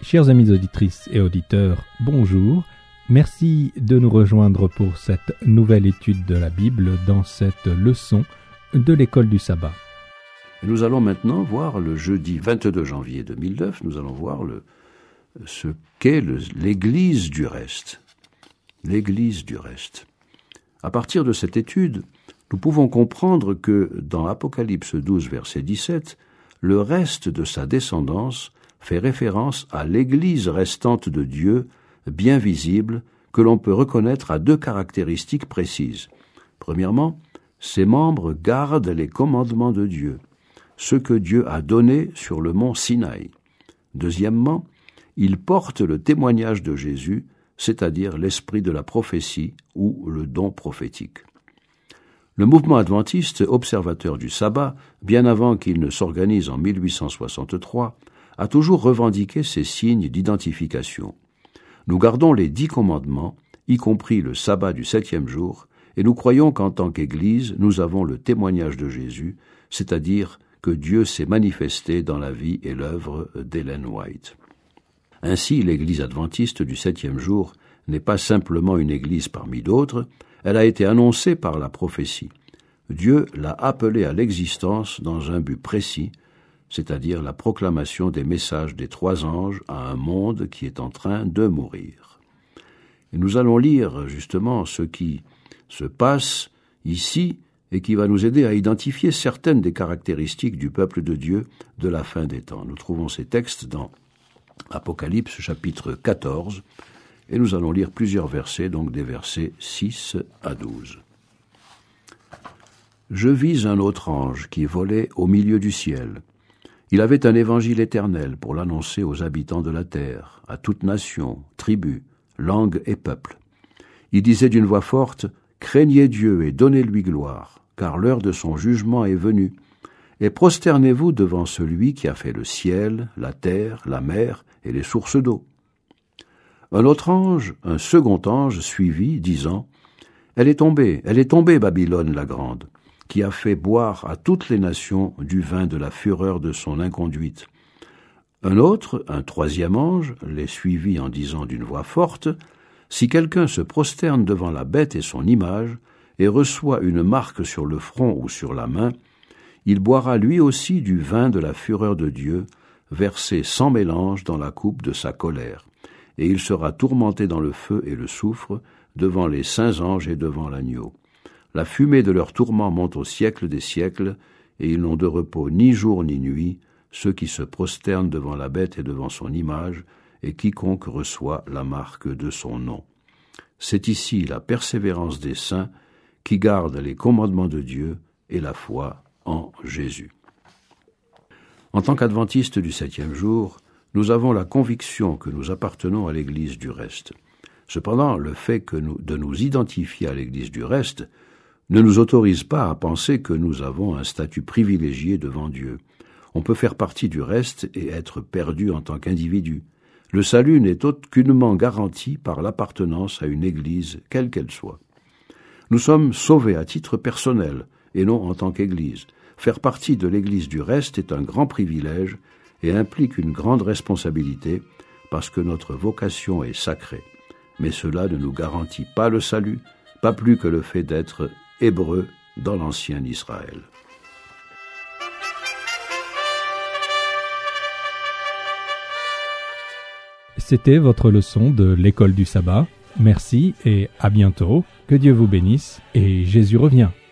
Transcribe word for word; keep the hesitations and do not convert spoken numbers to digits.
Chers amis auditrices et auditeurs, bonjour. Merci de nous rejoindre pour cette nouvelle étude de la Bible dans cette leçon de l'école du sabbat. Et nous allons maintenant voir le jeudi vingt-deux janvier deux mille neuf, nous allons voir le, ce qu'est le, l'Église du reste. L'Église du reste. À partir de cette étude, nous pouvons comprendre que dans Apocalypse douze, verset dix-sept, le reste de sa descendance fait référence à l'Église restante de Dieu, bien visible, que l'on peut reconnaître à deux caractéristiques précises. Premièrement, ses membres gardent les commandements de Dieu, ceux que Dieu a donnés sur le mont Sinaï. Deuxièmement, ils portent le témoignage de Jésus, c'est-à-dire l'esprit de la prophétie ou le don prophétique. Le mouvement adventiste, observateur du sabbat, bien avant qu'il ne s'organise en mille huit cent soixante-trois, a toujours revendiqué ces signes d'identification. Nous gardons les dix commandements, y compris le sabbat du septième jour, et nous croyons qu'en tant qu'Église, nous avons le témoignage de Jésus, c'est-à-dire que Dieu s'est manifesté dans la vie et l'œuvre d'Ellen White. Ainsi, l'Église adventiste du septième jour n'est pas simplement une Église parmi d'autres, elle a été annoncée par la prophétie. Dieu l'a appelée à l'existence dans un but précis, c'est-à-dire la proclamation des messages des trois anges à un monde qui est en train de mourir. Et nous allons lire justement ce qui se passe ici et qui va nous aider à identifier certaines des caractéristiques du peuple de Dieu de la fin des temps. Nous trouvons ces textes dans Apocalypse chapitre quatorze, et nous allons lire plusieurs versets, donc des versets six à douze. « Je vis un autre ange qui volait au milieu du ciel. Il avait un évangile éternel pour l'annoncer aux habitants de la terre, à toute nation, tribu, langue et peuple. Il disait d'une voix forte, « Craignez Dieu et donnez-lui gloire, car l'heure de son jugement est venue. Et prosternez-vous devant celui qui a fait le ciel, la terre, la mer et les sources d'eau. » Un autre ange, un second ange, suivit, disant, « Elle est tombée, elle est tombée, Babylone la grande, qui a fait boire à toutes les nations du vin de la fureur de son inconduite. » Un autre, un troisième ange, les suivit en disant d'une voix forte, « Si quelqu'un se prosterne devant la bête et son image, et reçoit une marque sur le front ou sur la main, il boira lui aussi du vin de la fureur de Dieu, versé sans mélange dans la coupe de sa colère, et il sera tourmenté dans le feu et le soufre, devant les saints anges et devant l'agneau. La fumée de leur tourment monte au siècle des siècles, et ils n'ont de repos ni jour ni nuit, ceux qui se prosternent devant la bête et devant son image, et quiconque reçoit la marque de son nom. C'est ici la persévérance des saints qui gardent les commandements de Dieu et la foi en Jésus. » En tant qu'adventistes du septième jour, nous avons la conviction que nous appartenons à l'Église du reste. Cependant, le fait que nous, de nous identifier à l'Église du reste ne nous autorise pas à penser que nous avons un statut privilégié devant Dieu. On peut faire partie du reste et être perdu en tant qu'individu. Le salut n'est aucunement garanti par l'appartenance à une Église, quelle qu'elle soit. Nous sommes sauvés à titre personnel et non en tant qu'Église. Faire partie de l'Église du reste est un grand privilège et implique une grande responsabilité parce que notre vocation est sacrée. Mais cela ne nous garantit pas le salut, pas plus que le fait d'être hébreu dans l'ancien Israël. C'était votre leçon de l'école du sabbat. Merci et à bientôt. Que Dieu vous bénisse et Jésus revient.